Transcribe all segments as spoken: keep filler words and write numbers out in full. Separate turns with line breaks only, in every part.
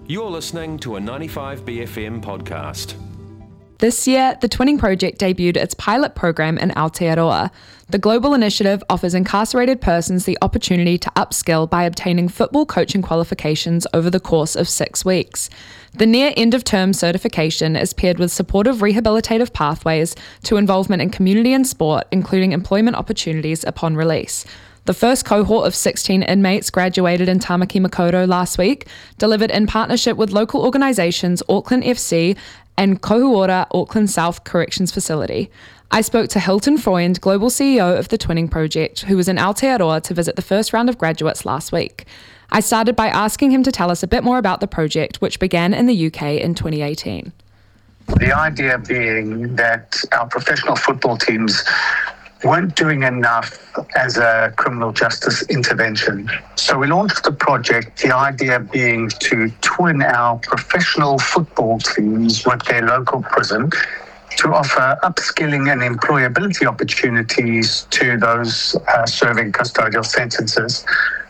You're listening to a ninety-five B F M podcast.
This year, the Twinning Project debuted its pilot program in Aotearoa. The global initiative offers incarcerated persons the opportunity to upskill by obtaining football coaching qualifications over the course of six weeks. The near end-of-term certification is paired with supportive rehabilitative pathways to involvement in community and sport, including employment opportunities upon release. The first cohort of sixteen inmates graduated in Tamaki Makaurau last week, delivered in partnership with local organisations Auckland F C and Kohuora Auckland South Corrections Facility. I spoke to Hilton Freund, Global C E O of the Twinning Project, who was in Aotearoa to visit the first round of graduates last week. I started by asking him to tell us a bit more about the project, which began in the U K in twenty eighteen.
The idea being that our professional football teams weren't doing enough as a criminal justice intervention. So we launched the project, the idea being to twin our professional football teams with their local prison to offer upskilling and employability opportunities to those uh, serving custodial sentences.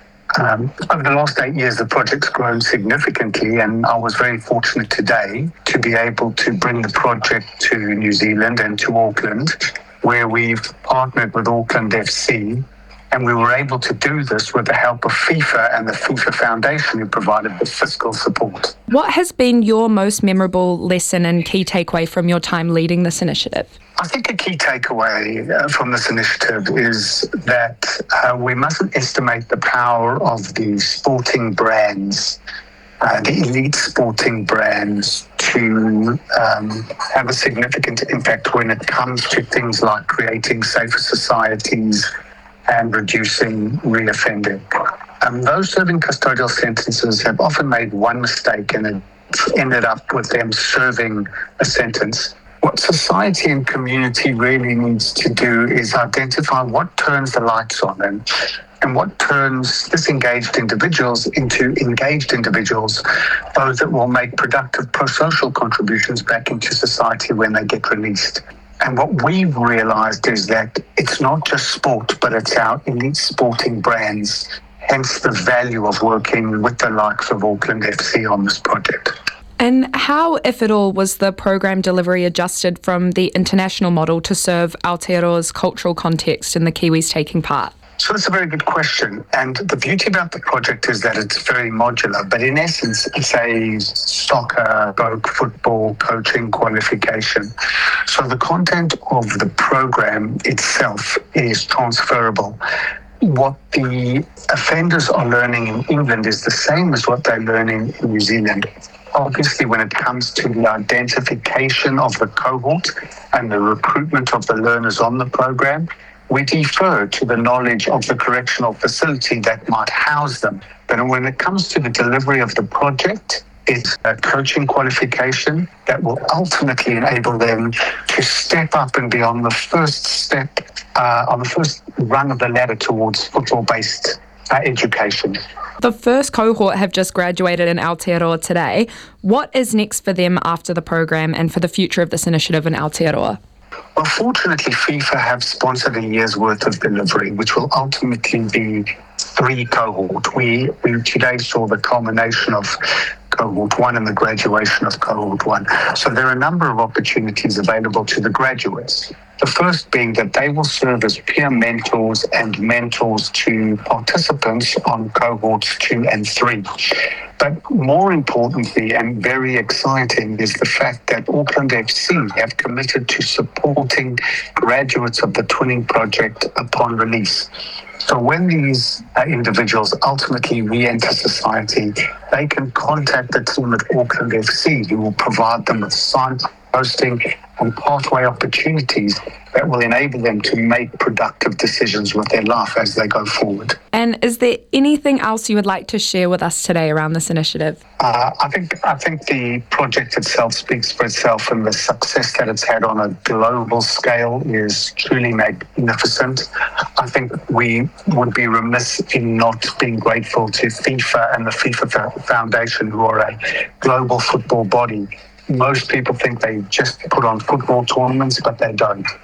Um, over the last eight years, the project's grown significantly, and I was very fortunate today to be able to bring the project to New Zealand and to Auckland, where we've partnered with Auckland F C, and we were able to do this with the help of FIFA and the FIFA Foundation, who provided the fiscal support.
What has been your most memorable lesson and key takeaway from your time leading this initiative?
I think a key takeaway uh, from this initiative is that uh, we mustn't estimate the power of the sporting brands, uh, the elite sporting brands, to um, have a significant impact when it comes to things like creating safer societies and reducing reoffending. Um, those serving custodial sentences have often made one mistake and it's ended up with them serving a sentence. What society and community really needs to do is identify what turns the lights on and, and what turns disengaged individuals into engaged individuals, those that will make productive pro-social contributions back into society when they get released. And what we've realised is that it's not just sport, but it's our elite sporting brands, hence the value of working with the likes of Auckland F C on this project.
And how, if at all, was the program delivery adjusted from the international model to serve Aotearoa's cultural context and the Kiwis taking part?
So that's a very good question. And the beauty about the project is that it's very modular, but in essence, it's a soccer, stroke, football coaching qualification. So the content of the program itself is transferable. What the offenders are learning in England is the same as what they're learning in New Zealand. Obviously, when it comes to the identification of the cohort and the recruitment of the learners on the program, we defer to the knowledge of the correctional facility that might house them. But when it comes to the delivery of the project, it's a coaching qualification that will ultimately enable them to step up and be on the first step, uh, on the first rung of the ladder towards football-based uh, education.
The first cohort have just graduated in Aotearoa today. What is next for them after the program and for the future of this initiative in Aotearoa?
Well, fortunately, FIFA have sponsored a year's worth of delivery, which will ultimately be three cohorts. We, we today saw the culmination of cohort one and the graduation of cohort one. So there are a number of opportunities available to the graduates. The first being that they will serve as peer mentors and mentors to participants on cohorts two and three. But more importantly and very exciting is the fact that Auckland F C have committed to supporting graduates of the Twinning Project upon release. So when these uh, individuals ultimately re-enter society, they can contact the team at Auckland F C, who will provide them with signposting and pathway opportunities that will enable them to make productive decisions with their life as they go forward.
And is there anything else you would like to share with us today around this initiative?
Uh, I think I think the project itself speaks for itself, and the success that it's had on a global scale is truly magnificent. I think we would be remiss in not being grateful to FIFA and the FIFA Foundation, who are a global football body. Most people think they just put on football tournaments, but they don't.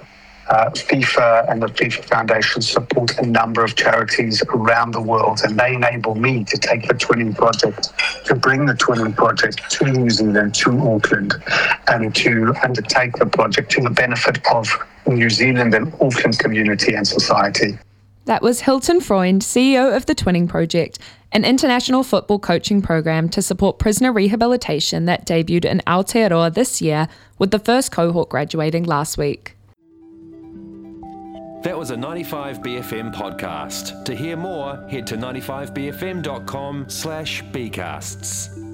uh, FIFA and the FIFA Foundation support a number of charities around the world, and they enable me to take the Twinning Project, to bring the Twinning Project to New Zealand, to Auckland, and to undertake the project to the benefit of New Zealand and Auckland community and society.
That was Hilton Freund, C E O of the Twinning Project, an international football coaching program to support prisoner rehabilitation that debuted in Aotearoa this year, with the first cohort graduating last week.
That was a ninety-five B F M podcast. To hear more, head to ninety-five b f m dot com slash b casts.